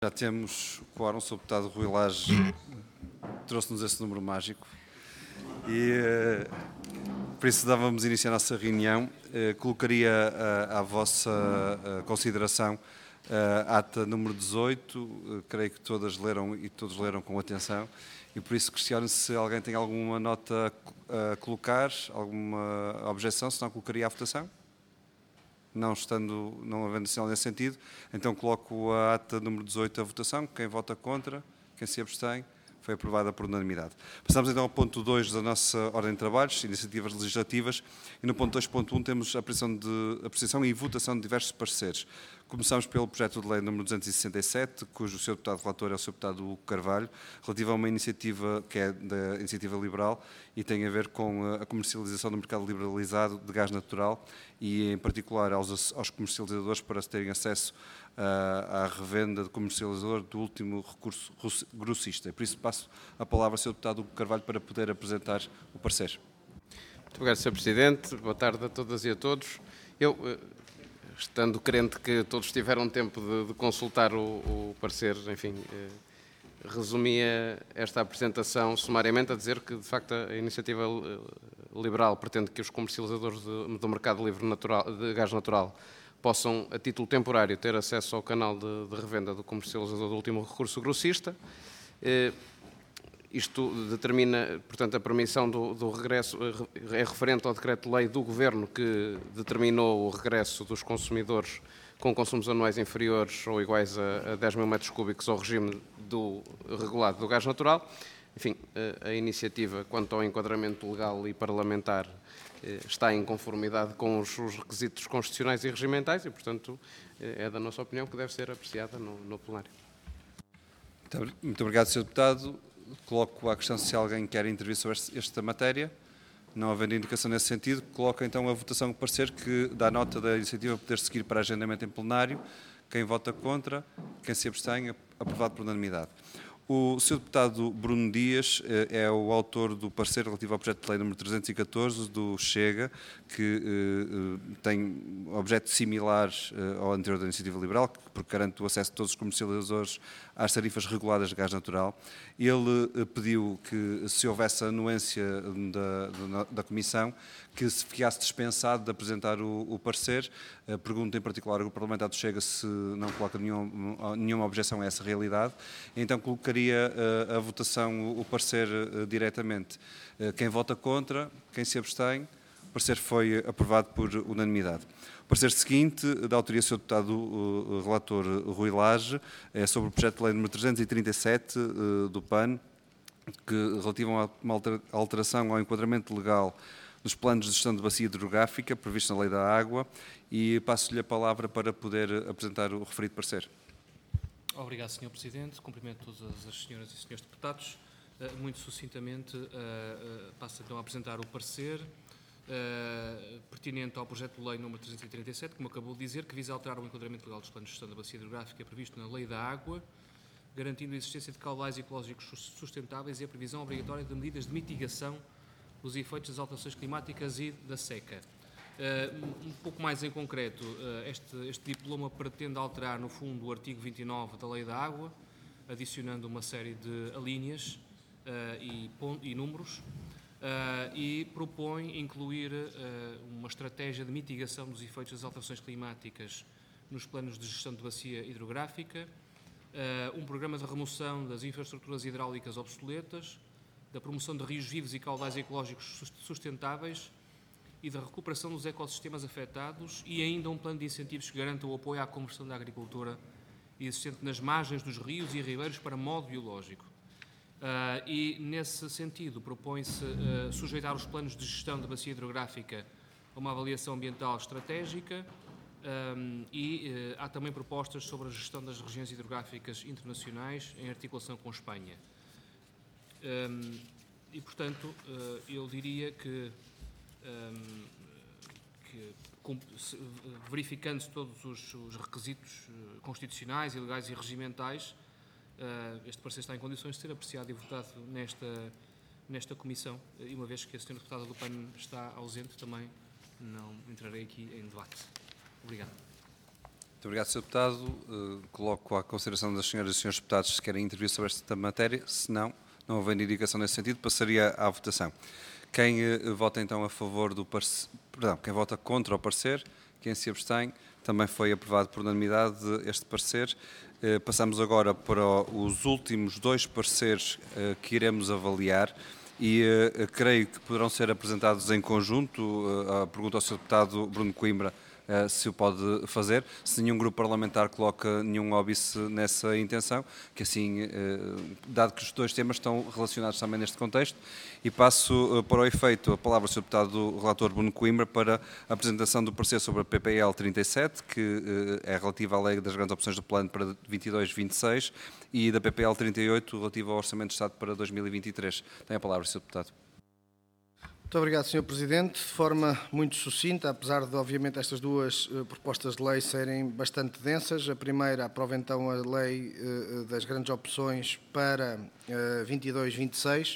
Já temos o quórum, o Sr. Deputado Rui Lage trouxe-nos esse número mágico e por isso dávamos início à nossa reunião. Colocaria à vossa consideração a ata número 18, creio que todas leram e todos leram com atenção e por isso questiono se alguém tem alguma nota a colocar, alguma objeção, se não colocaria à votação. Não havendo sinal nesse sentido, então coloco a ata número 18 à votação. Quem vota contra, quem se abstém, foi aprovada por unanimidade. Passamos então ao ponto 2 da nossa ordem de trabalhos, iniciativas legislativas, e no ponto 2.1 temos a apreciação e votação de diversos pareceres. Começamos pelo projeto de lei número 267, cujo Sr. Deputado Relator é o Sr. Deputado Hugo Carvalho, relativo a uma iniciativa que é da Iniciativa Liberal e tem a ver com a comercialização do mercado liberalizado de gás natural e, em particular, aos comercializadores para terem acesso à revenda de comercializador do último recurso grossista. Por isso passo a palavra ao Sr. Deputado Hugo Carvalho para poder apresentar o parecer. Muito obrigado, Sr. Presidente. Boa tarde a todas e a todos. Estando crente que todos tiveram tempo de consultar o parecer, enfim, resumia esta apresentação sumariamente a dizer que, de facto, a Iniciativa Liberal pretende que os comercializadores do mercado livre de gás natural possam, a título temporário, ter acesso ao canal de revenda do comercializador do último recurso grossista. Isto determina, portanto, a permissão do regresso, é referente ao decreto-lei do Governo que determinou o regresso dos consumidores com consumos anuais inferiores ou iguais a 10 mil metros cúbicos ao regime regulado do gás natural. Enfim, a iniciativa, quanto ao enquadramento legal e parlamentar, está em conformidade com os requisitos constitucionais e regimentais e, portanto, é da nossa opinião que deve ser apreciada no plenário. Muito obrigado, Sr. Deputado. Coloco a questão se alguém quer intervir sobre esta matéria. Não havendo indicação nesse sentido, coloco então a votação do parecer que dá nota da iniciativa poder seguir para agendamento em plenário. Quem vota contra, quem se abstém, aprovado por unanimidade. O Sr. Deputado Bruno Dias é o autor do parecer relativo ao projeto de lei número 314 do Chega, que tem objeto similar ao anterior da Iniciativa Liberal, porque garante o acesso de todos os comercializadores às tarifas reguladas de gás natural. Ele pediu que, se houvesse anuência da Comissão, que se ficasse dispensado de apresentar o parecer. Pergunto em particular ao Grupo Parlamentar do Chega se não coloca nenhuma objeção a essa realidade. Então colocaria a votação o parecer diretamente. Quem vota contra, quem se abstém, o parecer foi aprovado por unanimidade. O parecer seguinte, da autoria do Sr. Deputado Relator Rui Lage, é sobre o projeto de lei número 337 do PAN, relativo a uma alteração ao enquadramento legal dos planos de gestão de bacia hidrográfica previsto na Lei da Água, e passo-lhe a palavra para poder apresentar o referido parecer. Obrigado, Sr. Presidente. Cumprimento todas as senhoras e senhores deputados. Muito sucintamente, passo então a apresentar o parecer pertinente ao projeto de lei número 337, como acabou de dizer, que visa alterar o enquadramento legal dos planos de gestão da bacia hidrográfica previsto na Lei da Água, garantindo a existência de caudais ecológicos sustentáveis e a previsão obrigatória de medidas de mitigação dos efeitos das alterações climáticas e da seca. Um pouco mais em concreto, este diploma pretende alterar, no fundo, o artigo 29 da Lei da Água, adicionando uma série de alíneas e números, e propõe incluir uma estratégia de mitigação dos efeitos das alterações climáticas nos planos de gestão de bacia hidrográfica, um programa de remoção das infraestruturas hidráulicas obsoletas, da promoção de rios vivos e caudais ecológicos sustentáveis e da recuperação dos ecossistemas afetados, e ainda um plano de incentivos que garanta o apoio à conversão da agricultura existente nas margens dos rios e ribeiros para modo biológico. E, nesse sentido, propõe-se sujeitar os planos de gestão da bacia hidrográfica a uma avaliação ambiental estratégica, e há também propostas sobre a gestão das regiões hidrográficas internacionais em articulação com a Espanha. E, portanto, eu diria que verificando-se todos os requisitos constitucionais, legais e regimentais, este parecer está em condições de ser apreciado e votado nesta comissão, e uma vez que a Sra. Deputada do PAN está ausente, também não entrarei aqui em debate. Obrigado. Muito obrigado, Sr. Deputado. Coloco à consideração das senhoras e senhores deputados se querem intervir sobre esta matéria. Se não havendo indicação nesse sentido, passaria à votação. Quem vota então a favor do parecer, quem vota contra o parecer, quem se abstém, também foi aprovado por unanimidade este parecer. Passamos agora para os últimos 2 pareceres que iremos avaliar e creio que poderão ser apresentados em conjunto. A pergunta ao Sr. Deputado Bruno Coimbra se o pode fazer, se nenhum grupo parlamentar coloca nenhum óbice nessa intenção, que assim, dado que os 2 temas estão relacionados também neste contexto, e passo para o efeito a palavra ao Sr. Deputado Relator Bruno Coimbra para a apresentação do parecer sobre a PPL 37, que é relativa à Lei das Grandes Opções do Plano para 22-26, e da PPL 38, relativa ao Orçamento de Estado para 2023. Tem a palavra, Sr. Deputado. Muito obrigado, Sr. Presidente. De forma muito sucinta, apesar de, obviamente, estas 2 propostas de lei serem bastante densas. A primeira aprova, então, a Lei das Grandes Opções para 22-26.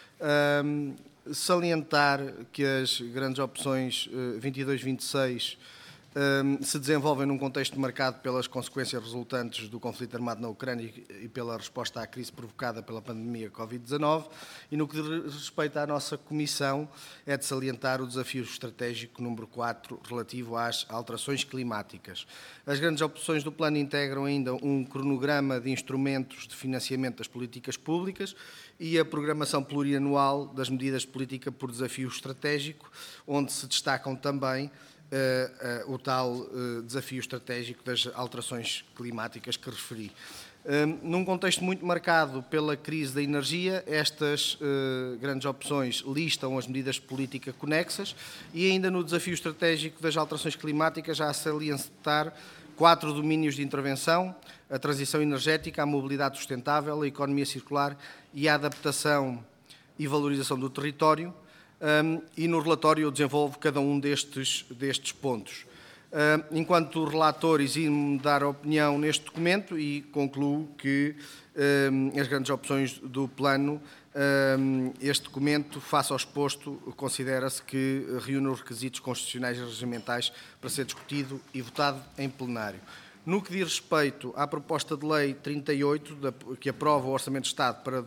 Salientar que as Grandes Opções 22-26 se desenvolvem num contexto marcado pelas consequências resultantes do conflito armado na Ucrânia e pela resposta à crise provocada pela pandemia Covid-19, e no que diz respeito à nossa Comissão é de salientar o desafio estratégico número 4 relativo às alterações climáticas. As grandes opções do plano integram ainda um cronograma de instrumentos de financiamento das políticas públicas e a programação plurianual das medidas de política por desafio estratégico, onde se destacam também o tal desafio estratégico das alterações climáticas que referi. Num contexto muito marcado pela crise da energia, estas grandes opções listam as medidas de política conexas e ainda no desafio estratégico das alterações climáticas já a salientar 4 domínios de intervenção: a transição energética, a mobilidade sustentável, a economia circular e a adaptação e valorização do território. E no relatório eu desenvolvo cada um destes pontos. Enquanto relator, eximo-me dar opinião neste documento e concluo que as grandes opções do plano, este documento, face ao exposto, considera-se que reúne os requisitos constitucionais e regimentais para ser discutido e votado em plenário. No que diz respeito à proposta de lei 38, que aprova o Orçamento de Estado para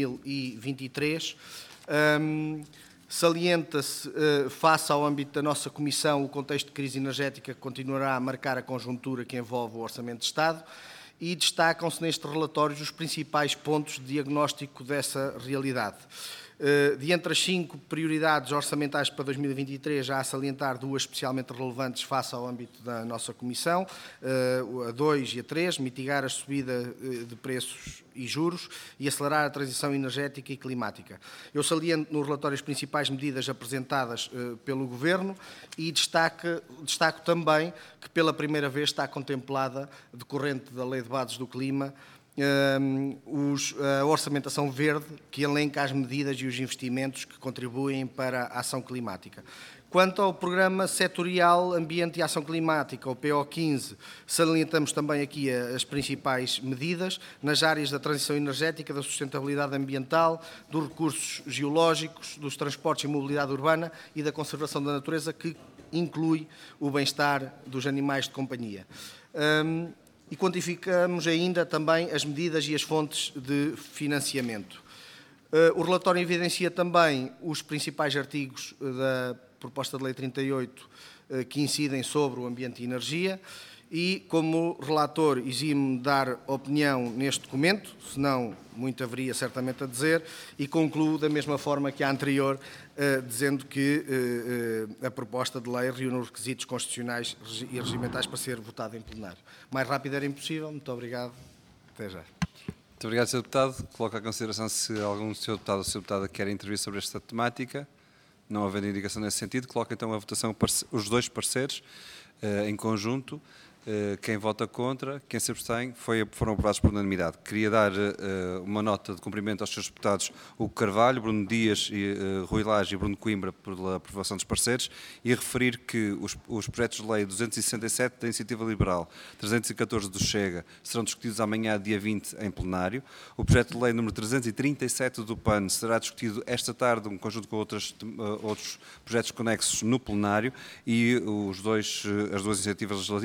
2023, salienta-se, face ao âmbito da nossa Comissão, o contexto de crise energética que continuará a marcar a conjuntura que envolve o Orçamento de Estado, e destacam-se neste relatório os principais pontos de diagnóstico dessa realidade. De entre as 5 prioridades orçamentais para 2023, já a salientar 2 especialmente relevantes face ao âmbito da nossa Comissão, a 2 e a 3, mitigar a subida de preços e juros e acelerar a transição energética e climática. Eu saliento no relatório as principais medidas apresentadas pelo Governo e destaco também que pela primeira vez está contemplada, decorrente da Lei de Bases do Clima, a orçamentação verde, que elenca as medidas e os investimentos que contribuem para a ação climática. Quanto ao Programa Setorial Ambiente e Ação Climática, o PO15, salientamos também aqui as principais medidas nas áreas da transição energética, da sustentabilidade ambiental, dos recursos geológicos, dos transportes e mobilidade urbana e da conservação da natureza, que inclui o bem-estar dos animais de companhia. E quantificamos ainda também as medidas e as fontes de financiamento. O relatório evidencia também os principais artigos da proposta de lei 38 que incidem sobre o ambiente e energia e, como relator, exime-me dar opinião neste documento, senão muito haveria certamente a dizer, e concluo da mesma forma que a anterior, dizendo que a proposta de lei reúne os requisitos constitucionais e regimentais para ser votada em plenário. O mais rápido era impossível. Muito obrigado. Até já. Muito obrigado, Sr. Deputado. Coloco à consideração se algum Sr. Deputado ou Sr. Deputada quer intervir sobre esta temática. Não havendo indicação nesse sentido, coloco então à votação os 2 pareceres em conjunto. Quem vota contra, quem se abstém, foram aprovados por unanimidade. Queria dar uma nota de cumprimento aos Srs. Deputados Hugo Carvalho, Bruno Dias, Rui Lage e Bruno Coimbra pela aprovação dos pareceres e referir que os projetos de lei 267 da Iniciativa Liberal, 314 do Chega, serão discutidos amanhã, dia 20, em plenário. O projeto de lei número 337 do PAN será discutido esta tarde, em conjunto com outros projetos conexos no plenário, e as duas iniciativas legislativas, as duas propostas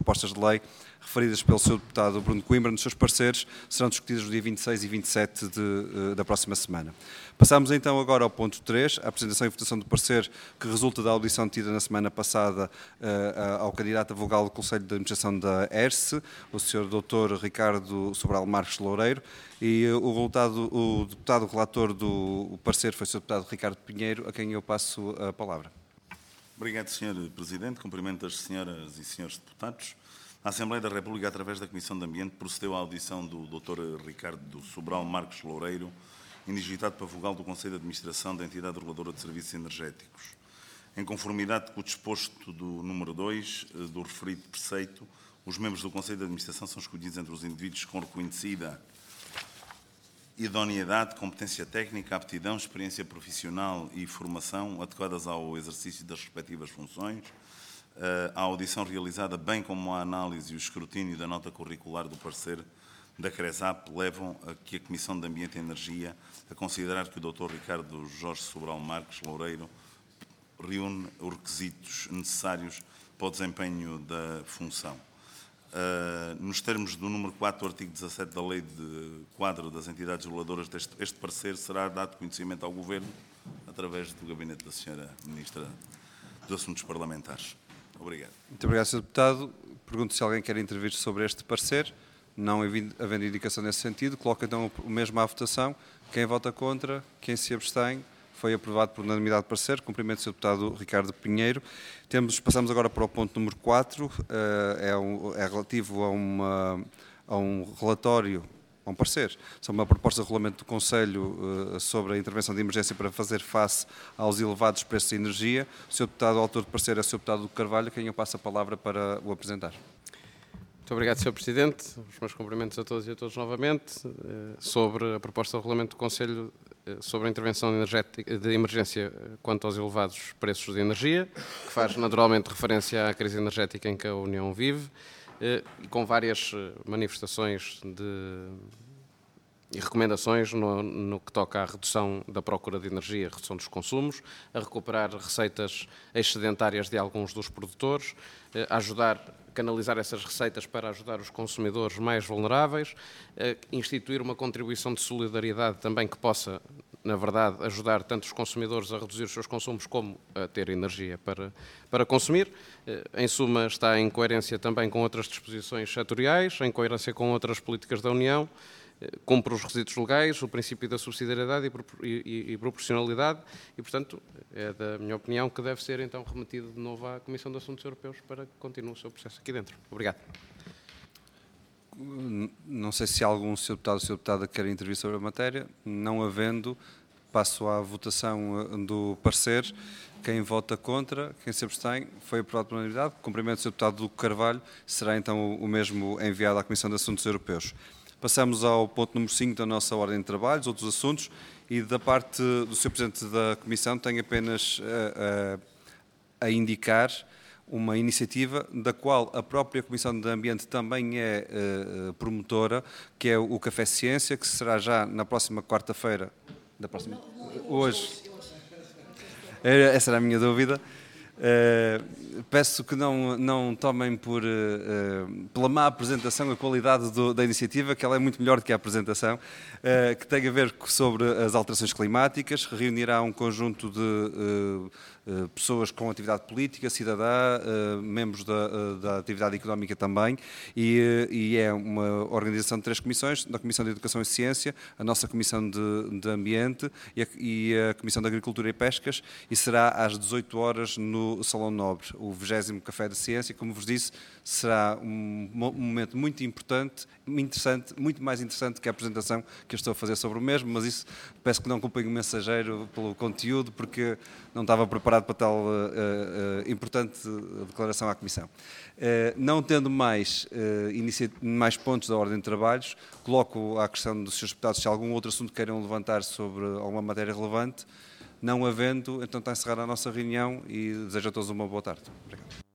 propostas de lei referidas pelo Sr. Deputado Bruno Coimbra nos seus pareceres serão discutidas no dia 26 e 27 da próxima semana. Passamos então agora ao ponto 3, a apresentação e votação do parecer que resulta da audição tida na semana passada ao candidato a vogal do Conselho de Administração da ERSE, o Sr. Dr. Ricardo Sobral Marques Loureiro, e o deputado relator do parecer foi o Sr. Deputado Ricardo Pinheiro, a quem eu passo a palavra. Obrigado, Sr. Presidente. Cumprimento as senhoras e senhores deputados. A Assembleia da República, através da Comissão de Ambiente, procedeu à audição do Dr. Ricardo Sobral Marques Loureiro, indigitado para vogal do Conselho de Administração da Entidade Reguladora de Serviços Energéticos. Em conformidade com o disposto do número 2 do referido preceito, os membros do Conselho de Administração são escolhidos entre os indivíduos com reconhecida idoneidade, competência técnica, aptidão, experiência profissional e formação adequadas ao exercício das respectivas funções. A audição realizada, bem como a análise e o escrutínio da nota curricular do parecer da CRESAP, levam a que a Comissão de Ambiente e Energia a considerar que o Dr. Ricardo Jorge Sobral Marques Loureiro reúne os requisitos necessários para o desempenho da função. Nos termos do número 4 do artigo 17 da Lei de Quadro das Entidades Reguladoras, este parecer será dado conhecimento ao Governo através do gabinete da Sra. Ministra dos Assuntos Parlamentares. Obrigado. Muito obrigado, Sr. Deputado. Pergunto se alguém quer intervir sobre este parecer. Não havendo indicação nesse sentido, coloco então o mesmo à votação. Quem vota contra, quem se abstém, foi aprovado por unanimidade de parecer. Cumprimento o Sr. Deputado Ricardo Pinheiro. Passamos agora para o ponto número 4, é relativo a um relatório, a um parecer, sobre uma proposta de regulamento do Conselho sobre a intervenção de emergência para fazer face aos elevados preços de energia. O Sr. Deputado, autor de parecer, é o Sr. Deputado Carvalho, a quem eu passo a palavra para o apresentar. Muito obrigado, Sr. Presidente. Os meus cumprimentos a todos e a todos novamente sobre a proposta de regulamento do Conselho sobre a intervenção de emergência quanto aos elevados preços de energia, que faz naturalmente referência à crise energética em que a União vive, e com várias manifestações e recomendações no que toca à redução da procura de energia, redução dos consumos, a recuperar receitas excedentárias de alguns dos produtores, a canalizar essas receitas para ajudar os consumidores mais vulneráveis, instituir uma contribuição de solidariedade também que possa, na verdade, ajudar tanto os consumidores a reduzir os seus consumos como a ter energia para consumir. Em suma, está em coerência também com outras disposições setoriais, em coerência com outras políticas da União, cumpre os requisitos legais, o princípio da subsidiariedade e proporcionalidade e, portanto, é da minha opinião que deve ser então remetido de novo à Comissão de Assuntos Europeus para que continue o seu processo aqui dentro. Obrigado. Não sei se há algum Sr. Deputado ou Sra. Deputada que queira intervir sobre a matéria. Não havendo, passo à votação do parecer. Quem vota contra, quem se abstém, foi aprovado por unanimidade. Cumprimento o Sr. Deputado Duque Carvalho, será então o mesmo enviado à Comissão de Assuntos Europeus. Passamos ao ponto número 5 da nossa ordem de trabalhos, outros assuntos, e da parte do Sr. Presidente da Comissão tenho apenas a indicar uma iniciativa da qual a própria Comissão de Ambiente também é promotora, que é o Café Ciência, que será já na próxima quarta-feira, hoje. Essa era a minha dúvida. Peço que não tomem pela má apresentação a qualidade da iniciativa, que ela é muito melhor do que a apresentação, que tem a ver sobre as alterações climáticas, reunirá um conjunto de pessoas com atividade política, cidadã, membros da atividade económica também, e é uma organização de 3 comissões, da Comissão de Educação e Ciência, a nossa Comissão de Ambiente e a Comissão de Agricultura e Pescas, e será às 18 horas no Salão Nobre, o 20º Café da Ciência. Como vos disse, será um momento muito importante, interessante, muito mais interessante que a apresentação que eu estou a fazer sobre o mesmo, mas isso peço que não culpem o mensageiro pelo conteúdo, porque não estava preparado para tal importante declaração à Comissão. Não tendo mais pontos da ordem de trabalhos, coloco à questão dos Srs. Deputados se há algum outro assunto que queiram levantar sobre alguma matéria relevante. Não havendo, então está encerrada a nossa reunião e desejo a todos uma boa tarde. Obrigado.